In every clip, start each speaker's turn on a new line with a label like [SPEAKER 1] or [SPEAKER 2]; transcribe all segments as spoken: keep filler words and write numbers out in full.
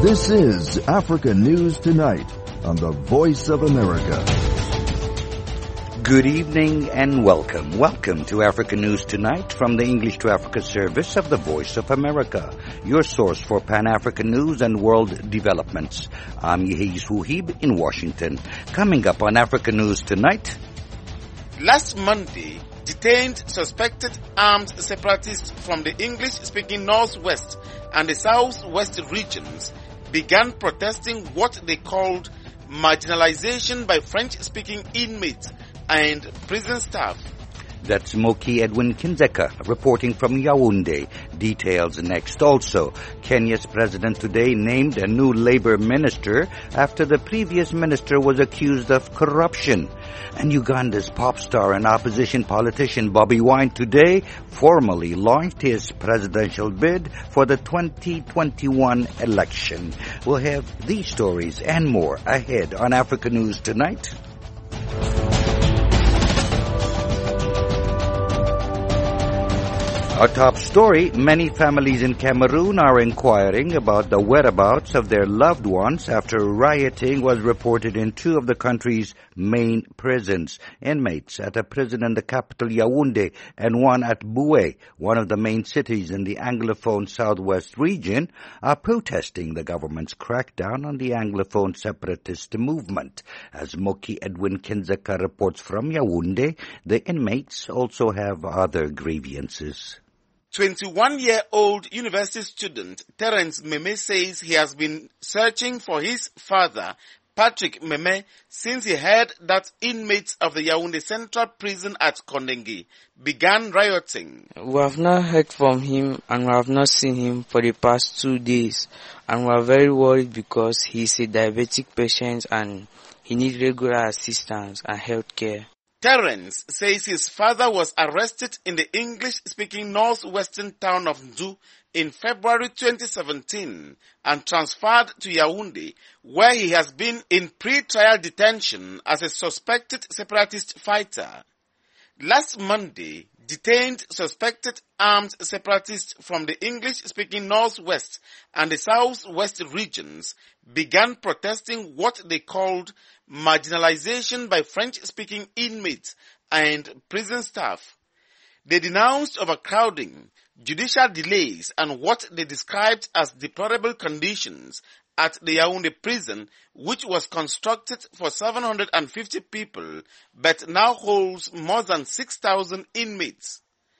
[SPEAKER 1] This is Africa News Tonight on the Voice of America.
[SPEAKER 2] Good evening and welcome. Welcome to Africa News Tonight from the English to Africa service of the Voice of America, your source for Pan-African news and world developments. I'm Yehis Wuhib in Washington. Coming up on Africa News Tonight.
[SPEAKER 3] Last Monday, detained suspected armed separatists from the English-speaking Northwest and the Southwest regions began protesting what they called marginalization by French-speaking inmates and prison staff.
[SPEAKER 2] That's Moki Edwin Kinzeka reporting from Yaoundé. Details next. Also, Kenya's president today named a new labor minister after the previous minister was accused of corruption. And Uganda's pop star and opposition politician Bobby Wine today formally launched his presidential bid for the twenty twenty-one election. We'll have these stories and more ahead on Africa News Tonight. Our top story, many families in Cameroon are inquiring about the whereabouts of their loved ones after rioting was reported in two of the country's main prisons. Inmates at a prison in the capital Yaoundé and one at Boué, one of the main cities in the Anglophone Southwest region, are protesting the government's crackdown on the Anglophone separatist movement. As Moki Edwin Kinzeka reports from Yaoundé, the inmates also have other grievances.
[SPEAKER 3] twenty-one-year-old university student Terence Meme says he has been searching for his father, Patrick Meme, since he heard that inmates of the Yaoundé Central Prison at Kondengi began rioting.
[SPEAKER 4] We have not heard from him and we have not seen him for the past two days, and we are very worried because he is a diabetic patient and he needs regular assistance and health care.
[SPEAKER 3] Terence says his father was arrested in the English-speaking northwestern town of Ndu in February twenty seventeen and transferred to Yaoundé, where he has been in pre-trial detention as a suspected separatist fighter. Last Monday, detained suspected armed separatists from the English-speaking Northwest and the Southwest regions began protesting what they called marginalization by French-speaking inmates and prison staff. They denounced overcrowding, judicial delays, and what they described as deplorable conditions at the Yaoundé prison, which was constructed for seven hundred fifty people, but now holds more than six thousand inmates.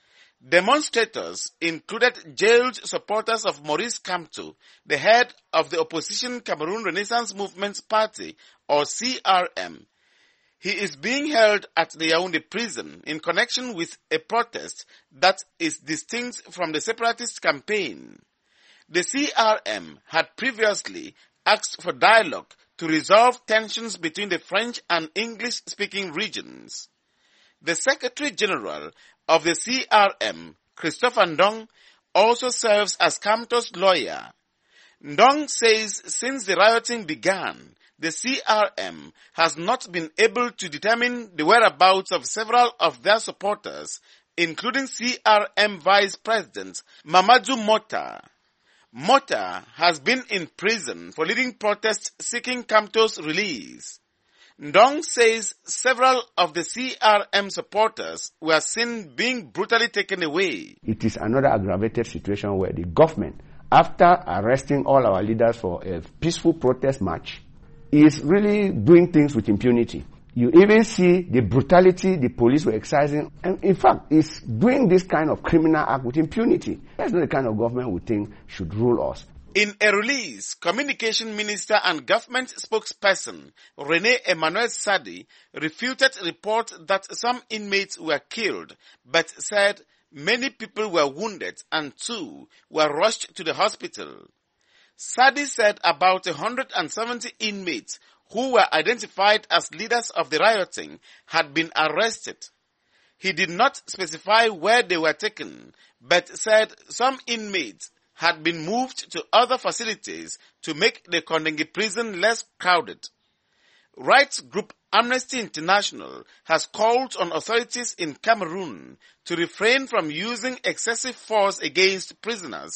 [SPEAKER 3] Demonstrators included jailed supporters of Maurice Kamto, the head of the opposition Cameroon Renaissance Movement Party, or C R M. He is being held at the Yaoundé prison in connection with a protest that is distinct from the separatist campaign. The C R M had previously asked for dialogue to resolve tensions between the French and English-speaking regions. The Secretary General of the C R M, Christopher Ndong, also serves as Kamto's lawyer. Ndong says since the rioting began, the C R M has not been able to determine the whereabouts of several of their supporters, including C R M Vice President Mamadou Mota. Mota has been in prison for leading protests seeking Kamto's release. Ndong says several of the C R M supporters were seen being brutally taken away.
[SPEAKER 5] It is another aggravated situation where the government, after arresting all our leaders for a peaceful protest march, is really doing things with impunity. You even see the brutality the police were exercising, and in fact, is doing this kind of criminal act with impunity. That's not the kind of government we think should rule us.
[SPEAKER 3] In a release, Communication Minister and Government Spokesperson René Emmanuel Sadi refuted reports that some inmates were killed, but said many people were wounded and two were rushed to the hospital. Sadi said about one hundred seventy inmates who were identified as leaders of the rioting had been arrested. He did not specify where they were taken, but said some inmates had been moved to other facilities to make the Kondengi prison less crowded. Rights group Amnesty International has called on authorities in Cameroon to refrain from using excessive force against prisoners,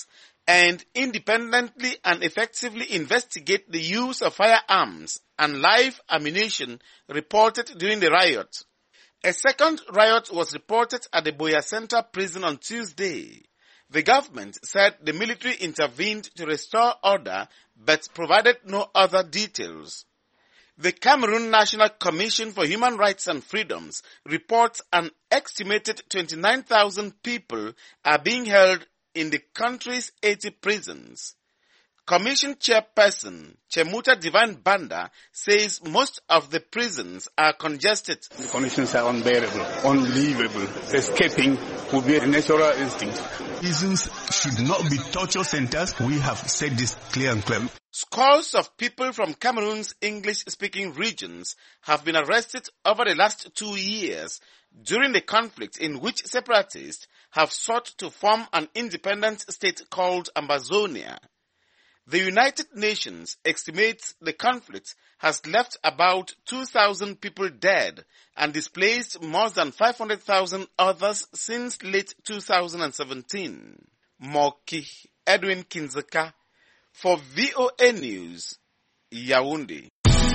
[SPEAKER 3] and independently and effectively investigate the use of firearms and live ammunition reported during the riot. A second riot was reported at the Buea Center prison on Tuesday. The government said the military intervened to restore order but provided no other details. The Cameroon National Commission for Human Rights and Freedoms reports an estimated twenty-nine thousand people are being held in the country's eighty prisons. Commission chairperson Chemuta Divine Banda says most of the prisons are congested.
[SPEAKER 6] The conditions are unbearable, unlivable. Escaping would be a natural instinct. Prisons should not be torture centers. We have said this clear and clear.
[SPEAKER 3] Scores of people from Cameroon's English-speaking regions have been arrested over the last two years during the conflict in which separatists have sought to form an independent state called Ambazonia. The United Nations estimates the conflict has left about two thousand people dead and displaced more than five hundred thousand others since late two thousand seventeen. Moki Edwin Kinzeka for V O A News, Yaoundé.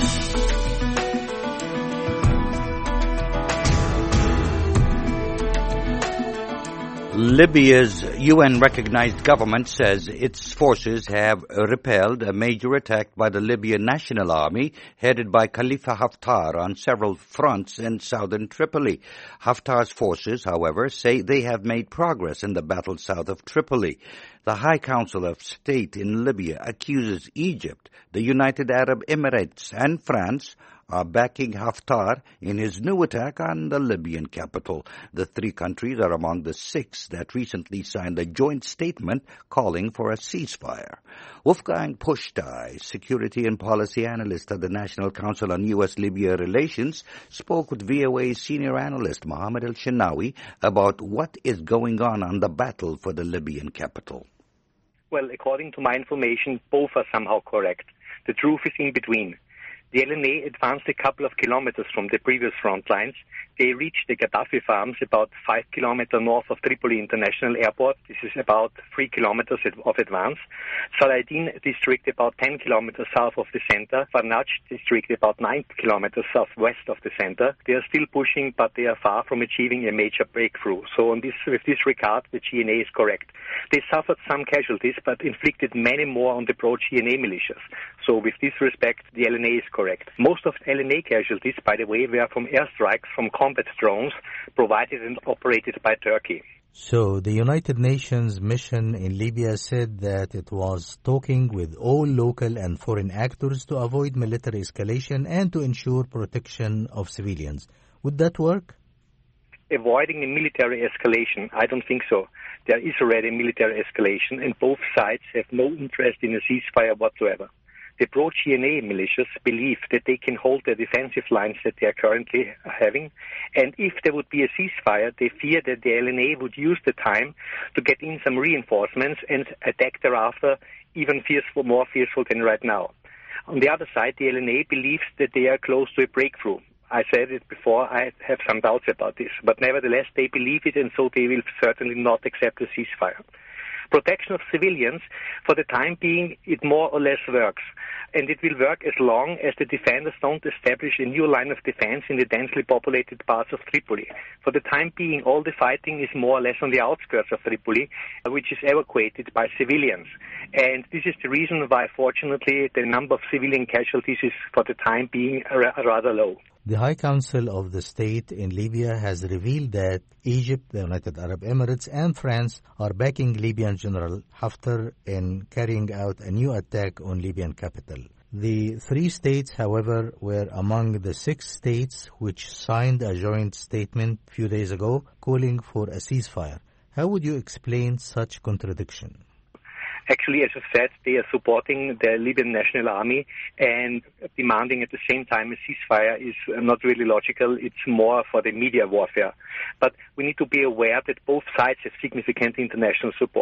[SPEAKER 2] Libya's U N-recognized government says its forces have repelled a major attack by the Libyan National Army headed by Khalifa Haftar on several fronts in southern Tripoli. Haftar's forces, however, say they have made progress in the battle south of Tripoli. The High Council of State in Libya accuses Egypt, the United Arab Emirates, and France are backing Haftar in his new attack on the Libyan capital. The three countries are among the six that recently signed a joint statement calling for a ceasefire. Wolfgang Pushtai, security and policy analyst at the National Council on U S Libya Relations, spoke with V O A's senior analyst Mohammed El-Shinawi about what is going on on the battle for the Libyan capital.
[SPEAKER 7] Well, according to my information, both are somehow correct. The truth is in between. The L N A advanced a couple of kilometers from the previous front lines. They reached the Gaddafi farms about five kilometers north of Tripoli International Airport. This is about three kilometers of advance. Saladin district about ten kilometers south of the center. Farnaj district about nine kilometers southwest of the center. They are still pushing, but they are far from achieving a major breakthrough. So on this, with this regard, the G N A is correct. They suffered some casualties, but inflicted many more on the pro-G N A militias. So with this respect, the L N A is correct. Most of L N A casualties, by the way, were from airstrikes from combat drones provided and operated by Turkey.
[SPEAKER 8] So the United Nations mission in Libya said that it was talking with all local and foreign actors to avoid military escalation and to ensure protection of civilians. Would that work?
[SPEAKER 7] Avoiding a military escalation, I don't think so. There is already military escalation, and both sides have no interest in a ceasefire whatsoever. The pro-G N A militias believe that they can hold the defensive lines that they are currently having, and if there would be a ceasefire, they fear that the L N A would use the time to get in some reinforcements and attack thereafter even fearful, more fearful than right now. On the other side, the L N A believes that they are close to a breakthrough. I said it before, I have some doubts about this, but nevertheless they believe it, and so they will certainly not accept a ceasefire. Protection of civilians, for the time being, it more or less works. And it will work as long as the defenders don't establish a new line of defense in the densely populated parts of Tripoli. For the time being, all the fighting is more or less on the outskirts of Tripoli, which is evacuated by civilians. And this is the reason why, fortunately, the number of civilian casualties is, for the time being, rather low.
[SPEAKER 8] The High Council of the State in Libya has revealed that Egypt, the United Arab Emirates, and France are backing Libyan General Haftar in carrying out a new attack on Libyan capital. The three states, however, were among the six states which signed a joint statement a few days ago calling for a ceasefire. How would you explain such contradiction?
[SPEAKER 7] Actually, as I said, they are supporting the Libyan National Army, and demanding at the same time a ceasefire is not really logical. It's more for the media warfare. But we need to be aware that both sides have significant international support.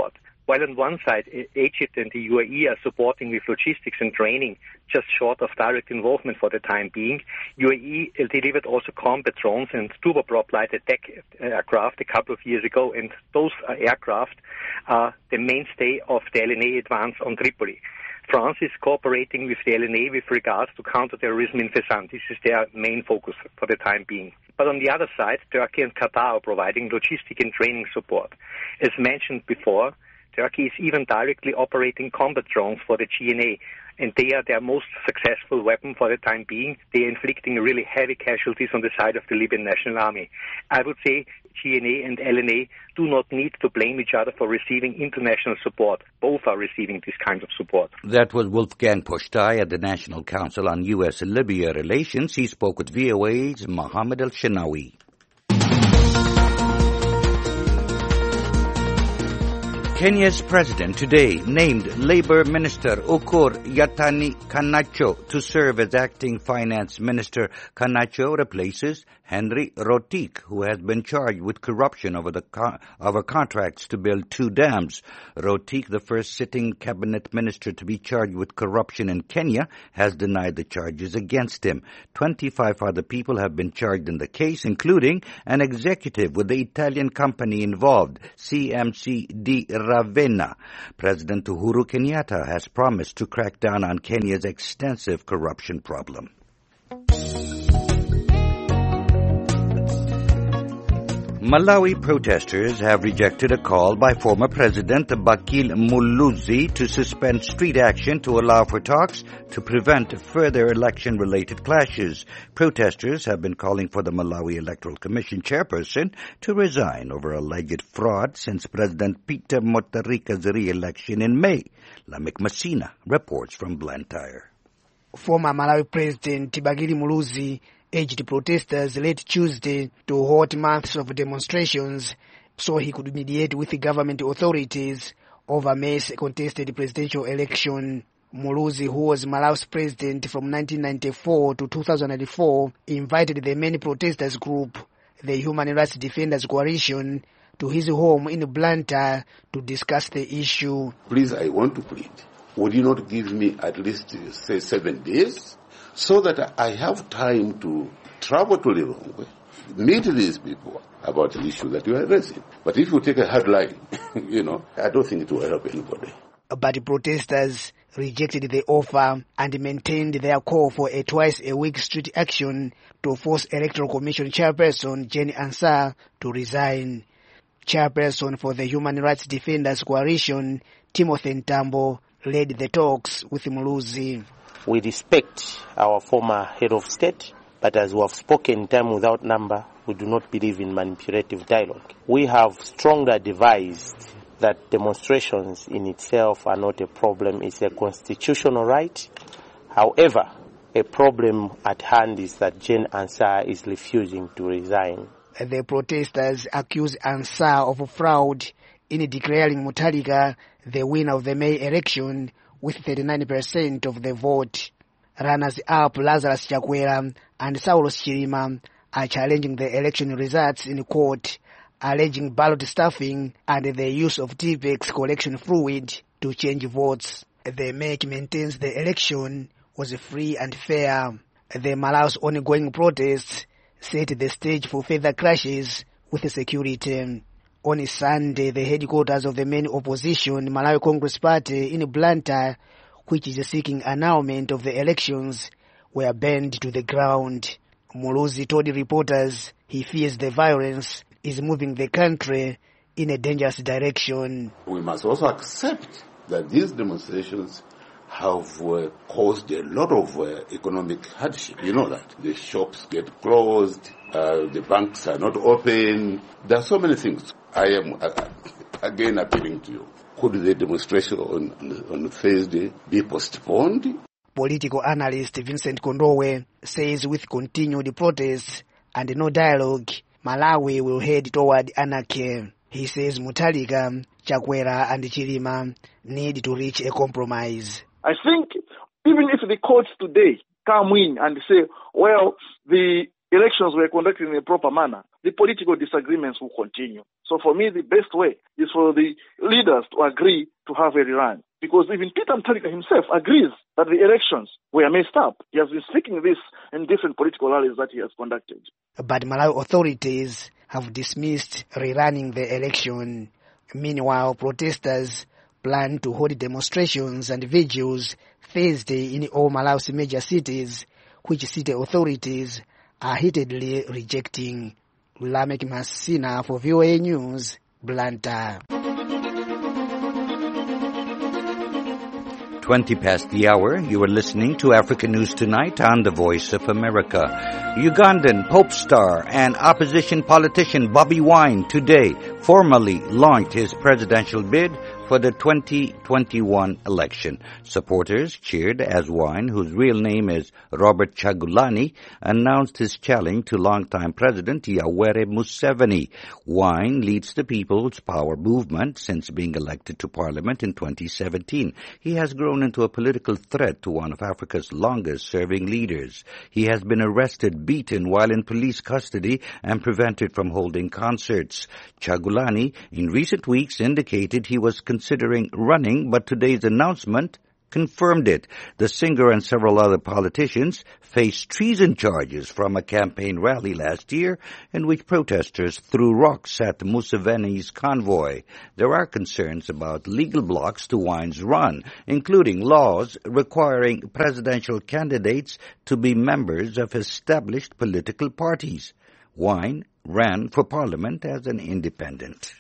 [SPEAKER 7] While on one side, Egypt and the U A E are supporting with logistics and training, just short of direct involvement for the time being, U A E delivered also combat drones and turboprop light attack aircraft a couple of years ago, and those aircraft are the mainstay of the L N A advance on Tripoli. France is cooperating with the L N A with regards to counterterrorism in Fezzan. This is their main focus for the time being. But on the other side, Turkey and Qatar are providing logistic and training support. As mentioned before, Turkey is even directly operating combat drones for the G N A, and they are their most successful weapon for the time being. They are inflicting really heavy casualties on the side of the Libyan National Army. I would say G N A and L N A do not need to blame each other for receiving international support. Both are receiving this kind of support.
[SPEAKER 2] That was Wolfgang Poshtay at the National Council on U S Libya Relations. He spoke with V O A's Mohammed Al-Shinawi. Kenya's president today named Labour Minister Ukur Yatani Kanacho to serve as acting finance minister. Kanacho replaces Henry Rotich, who has been charged with corruption over the co- over contracts to build two dams. Rotich, the first sitting cabinet minister to be charged with corruption in Kenya, has denied the charges against him. twenty-five other people have been charged in the case, including an executive with the Italian company involved, C M C di Ravenna. President Uhuru Kenyatta has promised to crack down on Kenya's extensive corruption problem. Malawi protesters have rejected a call by former President Bakil Muluzi to suspend street action to allow for talks to prevent further election-related clashes. Protesters have been calling for the Malawi Electoral Commission chairperson to resign over alleged fraud since President Peter Mutharika's re-election in May. Lamik Masina reports from Blantyre.
[SPEAKER 9] Former Malawi President Bagili Muluzi urged protesters late Tuesday to halt months of demonstrations so he could mediate with the government authorities over May's contested presidential election. Muluzi, who was Malawi's president from nineteen ninety-four to two thousand four, invited the main protesters group, the Human Rights Defenders Coalition, to his home in Blantyre to discuss the issue.
[SPEAKER 10] Please, I want to plead. Would you not give me at least, say, seven days? So that I have time to travel to Lilongwe, meet these people about the issue that you are raising. But if you take a headline, you know, I don't think it will help anybody.
[SPEAKER 9] But the protesters rejected the offer and maintained their call for a twice-a-week street action to force Electoral Commission Chairperson Jane Ansah to resign. Chairperson for the Human Rights Defenders Coalition, Timothy Ntambo, led the talks with Muluzi.
[SPEAKER 11] We respect our former head of state, but as we have spoken time without number, we do not believe in manipulative dialogue. We have strongly advised that demonstrations in itself are not a problem. It's a constitutional right. However, a problem at hand is that Jane Ansah is refusing to resign.
[SPEAKER 9] The protesters accuse Ansah of fraud in declaring Mutharika the winner of the May election with thirty-nine percent of the vote. Runners-up Lazarus Chakwera and Saulos Chilima are challenging the election results in court, alleging ballot stuffing and the use of T V X collection fluid to change votes. The M E C maintains the election was free and fair. The Malawi's ongoing protests set the stage for further clashes with security. On Sunday, the headquarters of the main opposition, Malawi Congress Party in Blantyre, which is seeking annulment of the elections, were burned to the ground. Muluzi told reporters he fears the violence is moving the country in a dangerous direction.
[SPEAKER 10] We must also accept that these demonstrations have uh, caused a lot of uh, economic hardship. You know that. The shops get closed, uh, the banks are not open. There are so many things. I am, uh, again, appealing to you. Could the demonstration on, on Thursday be postponed?
[SPEAKER 9] Political analyst Vincent Kondowe says with continued protests and no dialogue, Malawi will head toward anarchy. He says Mutharika, Chakwera and Chilima need to reach a compromise.
[SPEAKER 12] I think even if the courts today come in and say, well, the elections were conducted in a proper manner, the political disagreements will continue. So for me, the best way is for the leaders to agree to have a rerun. Because even Peter Mutharika himself agrees that the elections were messed up. He has been speaking this in different political rallies that he has conducted.
[SPEAKER 9] But Malawi authorities have dismissed rerunning the election. Meanwhile, protesters plan to hold demonstrations and vigils Thursday in all Malawi's major cities, which city authorities are heatedly rejecting. Lamek Masina for V O A News, Blantyre.
[SPEAKER 2] twenty past the hour, you are listening to Africa News Tonight on the Voice of America. Ugandan pop star and opposition politician Bobi Wine today formally launched his presidential bid for the twenty twenty-one election. Supporters cheered as Wine, whose real name is Robert Kyagulanyi, announced his challenge to longtime President Yoweri Museveni. Wine leads the People's Power movement since being elected to Parliament in twenty seventeen. He has grown into a political threat to one of Africa's longest-serving leaders. He has been arrested, beaten while in police custody, and prevented from holding concerts. Kyagulanyi, in recent weeks, indicated he was considering running, but today's announcement confirmed it. The singer and several other politicians faced treason charges from a campaign rally last year in which protesters threw rocks at Museveni's convoy. There are concerns about legal blocks to Wine's run, including laws requiring presidential candidates to be members of established political parties. Wine ran for parliament as an independent.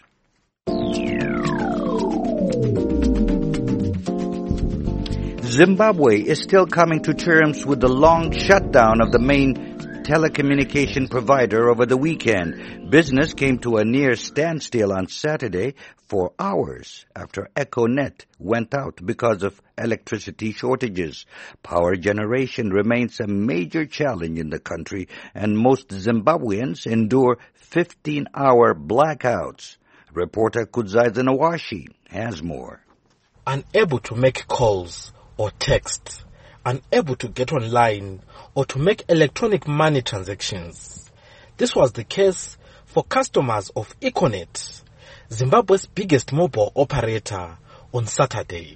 [SPEAKER 2] Zimbabwe is still coming to terms with the long shutdown of the main telecommunication provider over the weekend. Business came to a near standstill on Saturday for hours after EcoNet went out because of electricity shortages. Power generation remains a major challenge in the country, and most Zimbabweans endure fifteen-hour blackouts. Reporter Kudzai Zanawashi has more.
[SPEAKER 13] Unable to make calls or text, unable to get online or to make electronic money transactions. This was the case for customers of EcoNet, Zimbabwe's biggest mobile operator, on Saturday.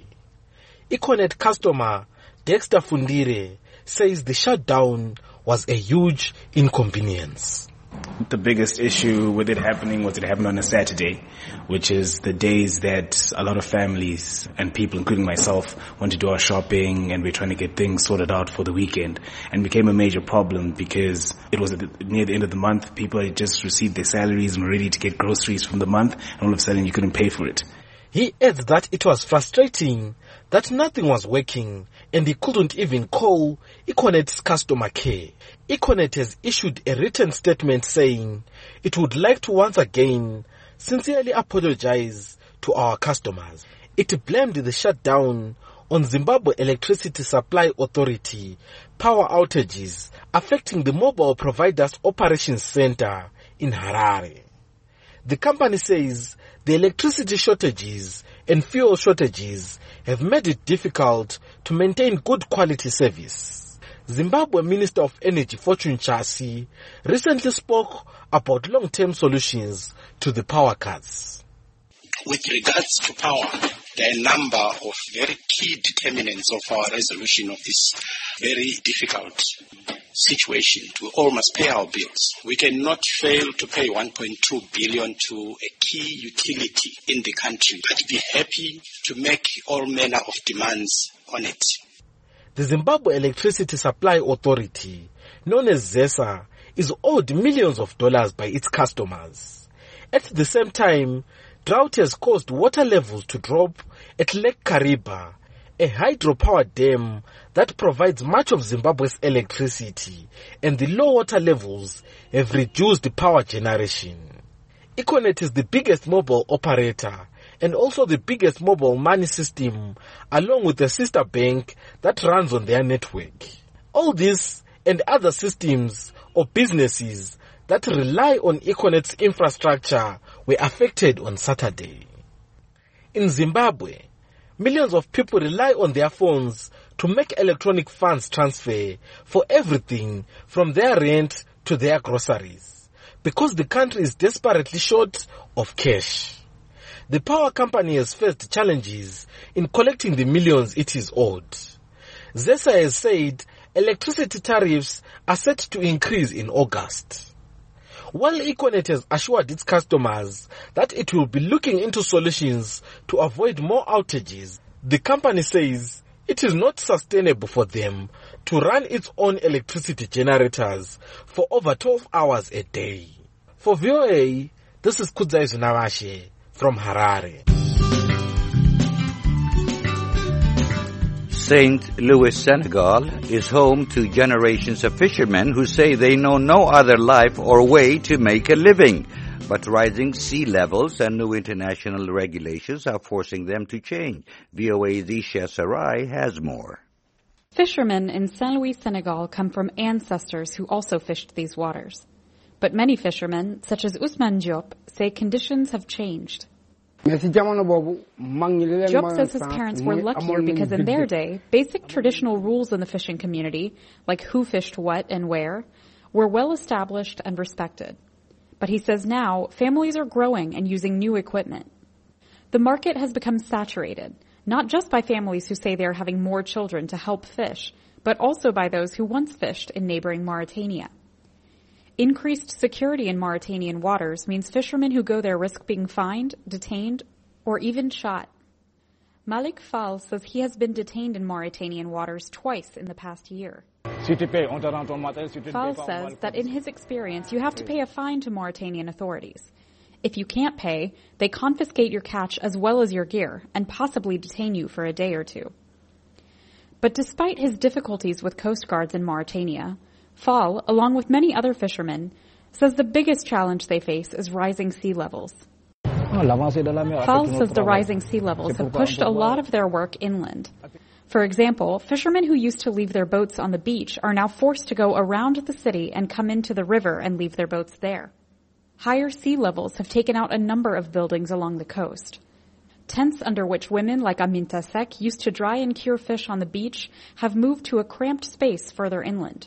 [SPEAKER 13] EcoNet customer Dexter Fundire says the shutdown was a huge inconvenience.
[SPEAKER 14] The biggest issue with it happening was it happened on a Saturday, which is the days that a lot of families and people, including myself, want to do our shopping and we're trying to get things sorted out for the weekend, and became a major problem because it was near the end of the month. People had just received their salaries and were ready to get groceries from the month, and all of a sudden you couldn't pay for it.
[SPEAKER 13] He adds that it was frustrating that nothing was working and he couldn't even call EcoNet's customer care. EcoNet has issued a written statement saying it would like to once again sincerely apologize to our customers. It blamed the shutdown on Zimbabwe Electricity Supply Authority power outages affecting the mobile provider's operations center in Harare. The company says the electricity shortages and fuel shortages have made it difficult to maintain good quality service. Zimbabwe Minister of Energy Fortune Chasi recently spoke about long-term solutions to the power cuts.
[SPEAKER 15] With regards to power, there are a number of very key determinants of our resolution of this very difficult situation. We all must pay our bills. We cannot fail to pay one point two billion dollars to a key utility in the country, but be happy to make all manner of demands on it.
[SPEAKER 13] The Zimbabwe Electricity Supply Authority, known as ZESA, is owed millions of dollars by its customers. At the same time, drought has caused water levels to drop at Lake Kariba, a hydropower dam that provides much of Zimbabwe's electricity, and the low water levels have reduced power generation. EcoNet is the biggest mobile operator and also the biggest mobile money system, along with the sister bank that runs on their network. All this and other systems or businesses that rely on EcoNet's infrastructure were affected on Saturday. In Zimbabwe, millions of people rely on their phones to make electronic funds transfer for everything from their rent to their groceries because the country is desperately short of cash. The power company has faced challenges in collecting the millions it is owed. ZESA has said electricity tariffs are set to increase in August. While Econet has assured its customers that it will be looking into solutions to avoid more outages, the company says it is not sustainable for them to run its own electricity generators for over twelve hours a day. For V O A, this is Kudzai Zunawashe from Harare.
[SPEAKER 2] Saint Louis, Senegal is home to generations of fishermen who say they know no other life or way to make a living. But rising sea levels and new international regulations are forcing them to change. V O A's Isha Sarai has more.
[SPEAKER 16] Fishermen in Saint Louis, Senegal come from ancestors who also fished these waters. But many fishermen, such as Ousmane Diop, say conditions have changed. Diop says his parents were luckier because in their day, basic traditional rules in the fishing community, like who fished what and where, were well established and respected. But he says now, families are growing and using new equipment. The market has become saturated, not just by families who say they are having more children to help fish, but also by those who once fished in neighboring Mauritania. Increased security in Mauritanian waters means fishermen who go there risk being fined, detained, or even shot. Malik Fall says he has been detained in Mauritanian waters twice in the past year. Fall says that in his experience, you have to pay a fine to Mauritanian authorities. If you can't pay, they confiscate your catch as well as your gear and possibly detain you for a day or two. But despite his difficulties with coast guards in Mauritania, Fall, along with many other fishermen, says the biggest challenge they face is rising sea levels. Fall says the rising sea levels have pushed a lot of their work inland. For example, fishermen who used to leave their boats on the beach are now forced to go around the city and come into the river and leave their boats there. Higher sea levels have taken out a number of buildings along the coast. Tents under which women like Aminta Sek used to dry and cure fish on the beach have moved to a cramped space further inland.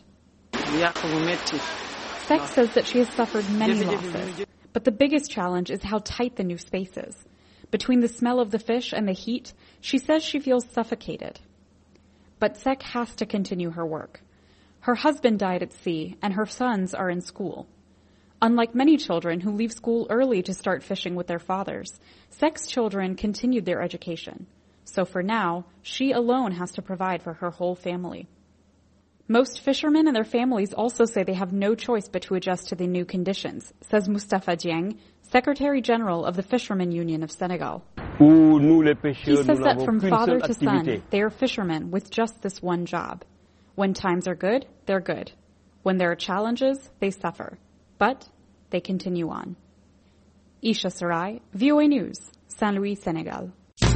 [SPEAKER 16] Sek says that she has suffered many losses, but the biggest challenge is how tight the new space is. Between the smell of the fish and the heat, she says she feels suffocated. But Sek has to continue her work. Her husband died at sea, and her sons are in school. Unlike many children who leave school early to start fishing with their fathers, Sek's children continued their education. So for now, she alone has to provide for her whole family. Most fishermen and their families also say they have no choice but to adjust to the new conditions, says Mustafa Dieng, Secretary General of the Fishermen Union of Senegal. He says that from father to son, they are fishermen with just this one job. When times are good, they're good. When there are challenges, they suffer. But they continue on. Isha Sarai, V O A News, Saint Louis, Senegal.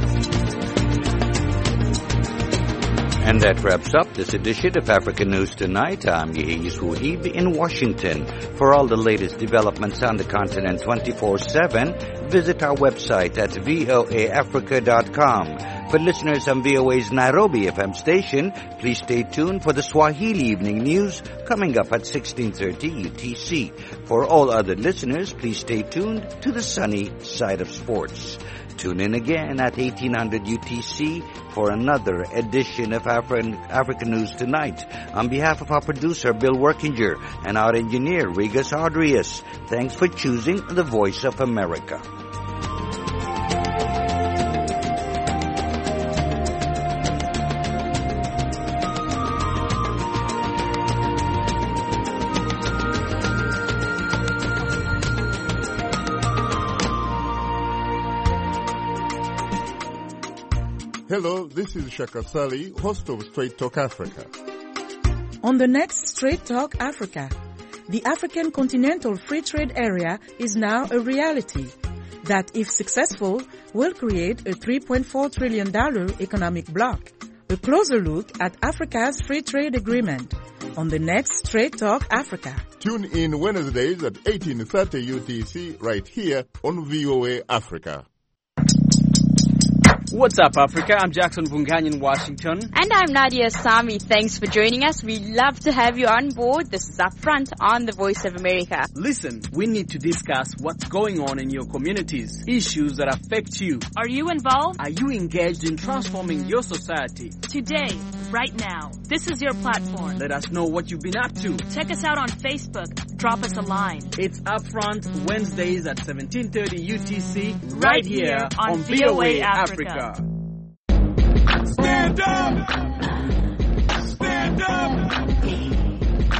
[SPEAKER 2] And that wraps up this edition of African News Tonight. I'm Yehis Wahib in Washington. For all the latest developments on the continent twenty-four seven, visit our website at voa africa dot com. For listeners on V O A's Nairobi F M station, please stay tuned for the Swahili Evening News coming up at sixteen thirty U T C. For all other listeners, please stay tuned to the sunny side of sports. Tune in again at eighteen hundred U T C for another edition of African, African News Tonight. On behalf of our producer, Bill Workinger, and our engineer, Regas Adrius, thanks for choosing the Voice of America.
[SPEAKER 17] Hello, this is Shaka Sali, host of Straight Talk Africa.
[SPEAKER 18] On the next Straight Talk Africa, the African Continental Free Trade Area is now a reality that, if successful, will create a three point four trillion dollars economic bloc. A closer look at Africa's free trade agreement on the next Straight Talk Africa.
[SPEAKER 17] Tune in Wednesdays at eighteen thirty U T C right here on V O A Africa.
[SPEAKER 19] What's up, Africa? I'm Jackson Vunganyi in Washington.
[SPEAKER 20] And I'm Nadia Sami. Thanks for joining us. We'd love to have you on board. This is Upfront on the Voice of America.
[SPEAKER 19] Listen, we need to discuss what's going on in your communities, issues that affect you.
[SPEAKER 21] Are you involved?
[SPEAKER 19] Are you engaged in transforming your society?
[SPEAKER 21] Today, right now, this is your platform.
[SPEAKER 19] Let us know what you've been up to.
[SPEAKER 21] Check us out on Facebook. Drop us a line.
[SPEAKER 19] It's Upfront Wednesdays at seventeen thirty U T C,
[SPEAKER 21] right, right here on, on V O A Africa. Africa.
[SPEAKER 22] Stand up!